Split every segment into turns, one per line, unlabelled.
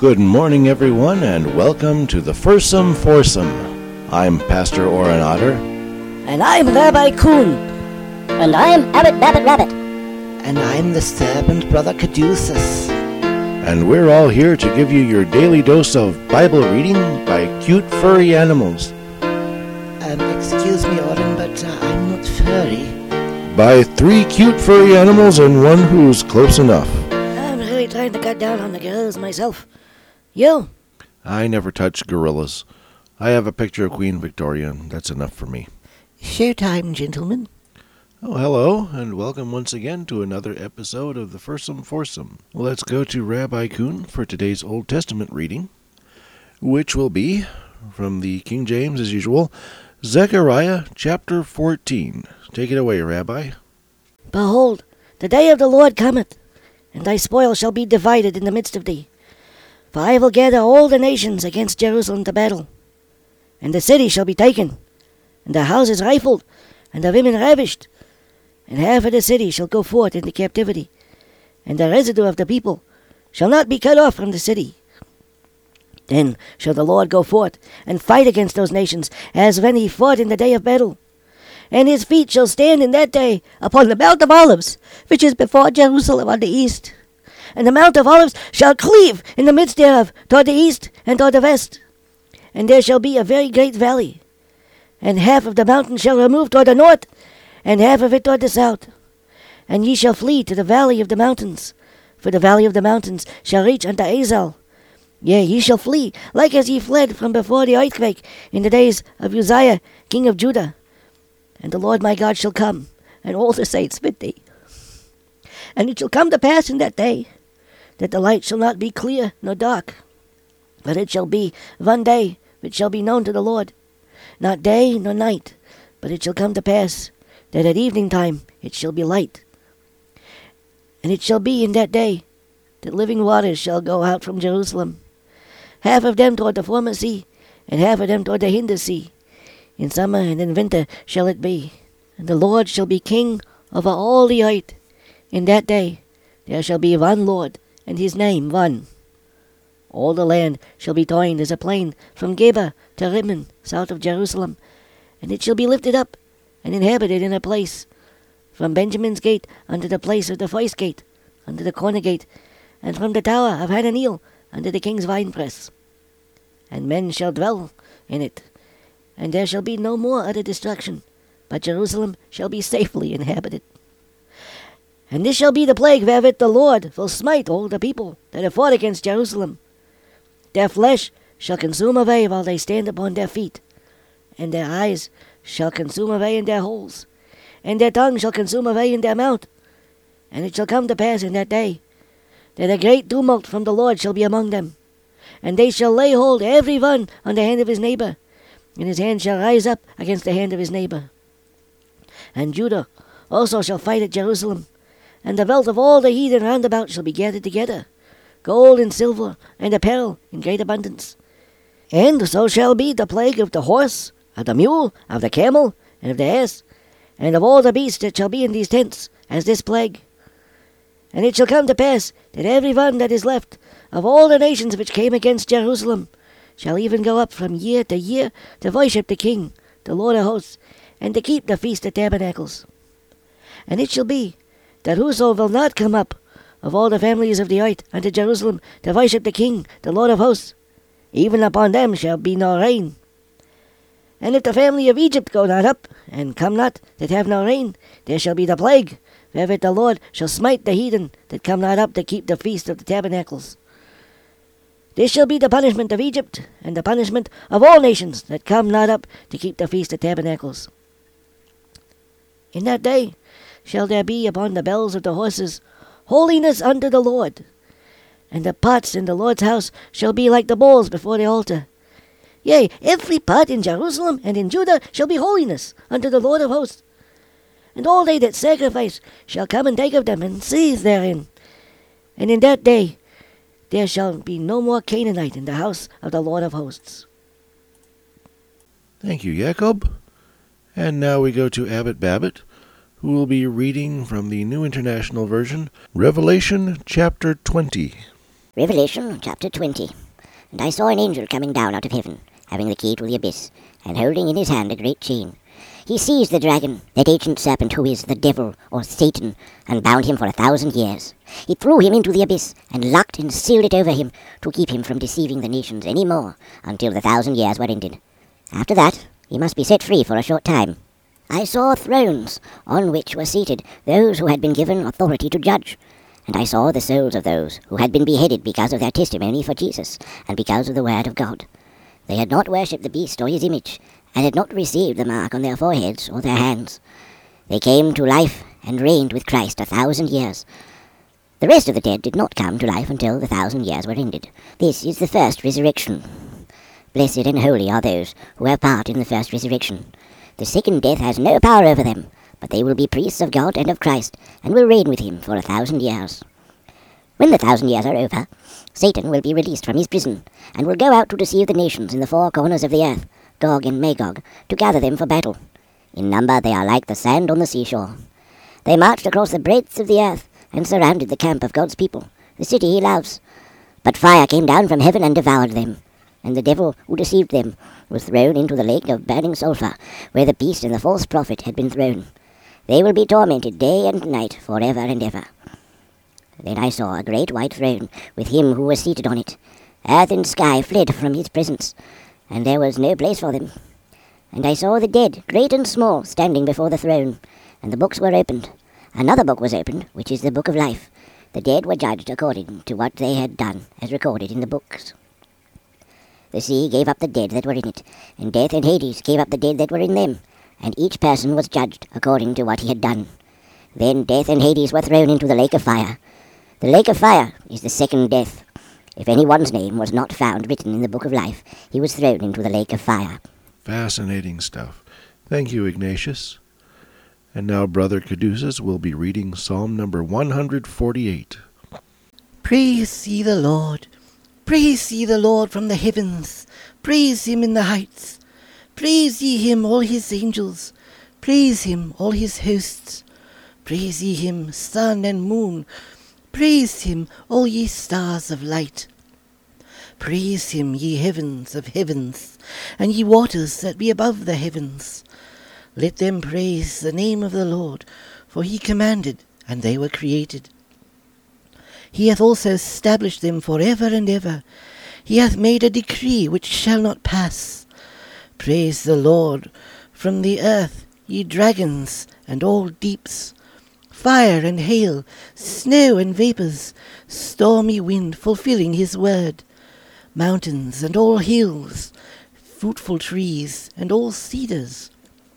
Good morning, everyone, and welcome to the Fursome Foursome. I'm Pastor Oren Otter.
And I'm Rabbi Kuhn.
And I'm Abbot Babbitt Rabbit.
And I'm the servant Brother Caduceus.
And we're all here to give you your daily dose of Bible reading by cute furry animals.
Excuse me, Oren, but I'm not furry.
By 3 cute furry animals and one who's close enough.
I'm really trying to cut down on the gorillas myself. You?
I never touch gorillas. I have a picture of Queen Victoria, and that's enough for me.
Showtime, gentlemen.
Oh, hello, and welcome once again to another episode of the Fursome Foursome. Let's go to Rabbi Kuhn for today's Old Testament reading, which will be, from the King James as usual, Zechariah chapter 14. Take it away, Rabbi.
Behold, the day of the Lord cometh, and thy spoil shall be divided in the midst of thee. For I will gather all the nations against Jerusalem to battle. And the city shall be taken, and the houses rifled, and the women ravished. And half of the city shall go forth into captivity, and the residue of the people shall not be cut off from the city. Then shall the Lord go forth and fight against those nations, as when he fought in the day of battle. And his feet shall stand in that day upon the Mount of Olives, which is before Jerusalem on the east. And the Mount of Olives shall cleave in the midst thereof, toward the east and toward the west. And there shall be a very great valley. And half of the mountain shall remove toward the north, and half of it toward the south. And ye shall flee to the valley of the mountains, for the valley of the mountains shall reach unto Azal. Yea, ye shall flee, like as ye fled from before the earthquake in the days of Uzziah, king of Judah. And the Lord my God shall come, and all the saints with thee. And it shall come to pass in that day, that the light shall not be clear nor dark, but it shall be one day which shall be known to the Lord, not day nor night, but it shall come to pass that at evening time it shall be light. And it shall be in that day that living waters shall go out from Jerusalem, half of them toward the former sea, and half of them toward the hinder sea. In summer and in winter shall it be. And the Lord shall be king over all the earth. In that day there shall be one Lord, and his name one. All the land shall be joined as a plain from Geba to Rimmon, south of Jerusalem, and it shall be lifted up and inhabited in a place, from Benjamin's gate unto the place of the first gate, unto the corner gate, and from the tower of Hananeel unto the king's winepress. And men shall dwell in it, and there shall be no more utter destruction, but Jerusalem shall be safely inhabited. And this shall be the plague wherewith the Lord will smite all the people that have fought against Jerusalem. Their flesh shall consume away while they stand upon their feet, and their eyes shall consume away in their holes, and their tongue shall consume away in their mouth. And it shall come to pass in that day, that a great tumult from the Lord shall be among them, and they shall lay hold every one on the hand of his neighbor, and his hand shall rise up against the hand of his neighbor. And Judah also shall fight at Jerusalem, and the wealth of all the heathen round about shall be gathered together, gold and silver and apparel in great abundance. And so shall be the plague of the horse, of the mule, of the camel, and of the ass, and of all the beasts that shall be in these tents, as this plague. And it shall come to pass that every one that is left of all the nations which came against Jerusalem shall even go up from year to worship the King, the Lord of hosts, and to keep the Feast of Tabernacles. And it shall be that whoso will not come up of all the families of the earth unto Jerusalem to worship the King, the Lord of hosts, even upon them shall be no rain. And if the family of Egypt go not up, and come not that have no rain, there shall be the plague, wherewith the Lord shall smite the heathen that come not up to keep the Feast of the Tabernacles. This shall be the punishment of Egypt, and the punishment of all nations that come not up to keep the Feast of Tabernacles. In that day shall there be upon the bells of the horses holiness unto the Lord, and the pots in the Lord's house shall be like the bowls before the altar. Yea, every pot in Jerusalem and in Judah shall be holiness unto the Lord of hosts. And all they that sacrifice shall come and take of them, and seethe therein. And in that day there shall be no more Canaanite in the house of the Lord of hosts.
Thank you, Jacob. And now we go to Abbot Babbitt, who will be reading from the New International Version, Revelation chapter 20.
Revelation chapter 20. And I saw an angel coming down out of heaven, having the key to the abyss, and holding in his hand a great chain. He seized the dragon, that ancient serpent who is the devil, or Satan, and bound him for 1,000 years. He threw him into the abyss, and locked and sealed it over him, to keep him from deceiving the nations any more, until the 1,000 years were ended. After that, he must be set free for a short time. I saw thrones, on which were seated those who had been given authority to judge. And I saw the souls of those who had been beheaded because of their testimony for Jesus, and because of the word of God. They had not worshipped the beast or his image, and had not received the mark on their foreheads or their hands. They came to life and reigned with Christ 1,000 years. The rest of the dead did not come to life until the 1,000 years were ended. This is the first resurrection. Blessed and holy are those who have part in the first resurrection. The second death has no power over them, but they will be priests of God and of Christ, and will reign with him for 1,000 years. When the 1,000 years are over, Satan will be released from his prison, and will go out to deceive the nations in the four corners of the earth, Gog and Magog, to gather them for battle. In number they are like the sand on the seashore. They marched across the breadth of the earth, and surrounded the camp of God's people, the city he loves. But fire came down from heaven and devoured them, and the devil who deceived them was thrown into the lake of burning sulphur, where the beast and the false prophet had been thrown. They will be tormented day and night forever and ever. Then I saw a great white throne, with him who was seated on it. Earth and sky fled from his presence, and there was no place for them. And I saw the dead, great and small, standing before the throne, and the books were opened. Another book was opened, which is the book of life. The dead were judged according to what they had done, as recorded in the books. The sea gave up the dead that were in it, and death and Hades gave up the dead that were in them, and each person was judged according to what he had done. Then death and Hades were thrown into the lake of fire. The lake of fire is the second death. If anyone's name was not found written in the book of life, he was thrown into the lake of fire.
Fascinating stuff. Thank you, Ignatius. And now Brother Caduceus will be reading Psalm number 148.
Praise ye the Lord. Praise ye the Lord from the heavens. Praise him in the heights. Praise ye him, all his angels. Praise him, all his hosts. Praise ye him, sun and moon. Praise him, all ye stars of light. Praise him, ye heavens of heavens, and ye waters that be above the heavens. Let them praise the name of the Lord, for he commanded, and they were created. He hath also established them for ever and ever. He hath made a decree which shall not pass. Praise the Lord from the earth, ye dragons and all deeps. Fire and hail, snow and vapours, stormy wind fulfilling his word. Mountains and all hills, fruitful trees and all cedars.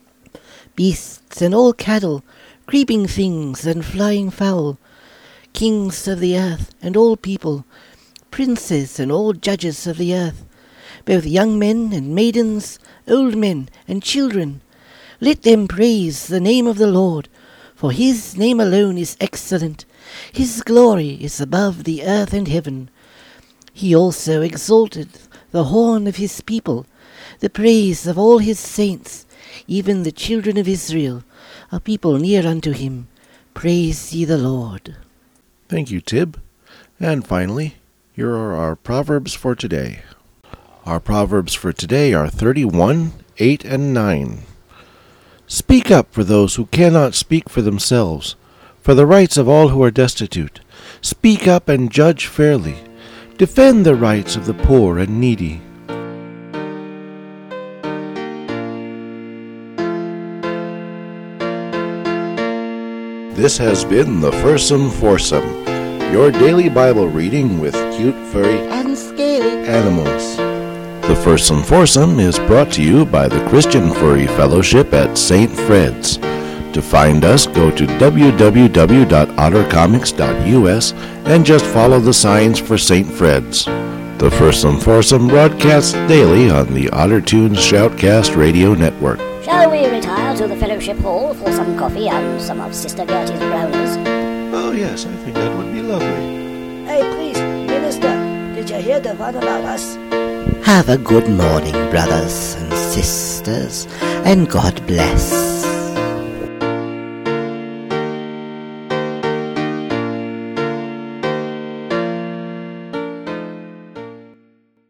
Beasts and all cattle, creeping things and flying fowl. Kings of the earth and all people, princes and all judges of the earth, both young men and maidens, old men and children. Let them praise the name of the Lord, for his name alone is excellent. His glory is above the earth and heaven. He also exalted the horn of his people, the praise of all his saints, even the children of Israel, a people near unto him. Praise ye the Lord.
Thank you, Tib. And finally, here are our Proverbs for today. Our Proverbs for today are 31, 8, and 9. Speak up for those who cannot speak for themselves, for the rights of all who are destitute. Speak up and judge fairly. Defend the rights of the poor and needy. This has been the Fursome Foursome, your daily Bible reading with cute, furry,
And scaly.
animals. The Fursome Foursome is brought to you by the Christian Furry Fellowship at St. Fred's. To find us, go to www.ottercomics.us and just follow the signs for St. Fred's. The Fursome Foursome broadcasts daily on the OtterTunes Shoutcast Radio Network.
Shall we retire to the fellowship hall for some coffee and some of Sister Gertie's brownies?
Oh yes, I think that would be lovely.
Hey, please, Minister, did you hear the one about us?
Have a good morning, brothers and sisters, and God bless.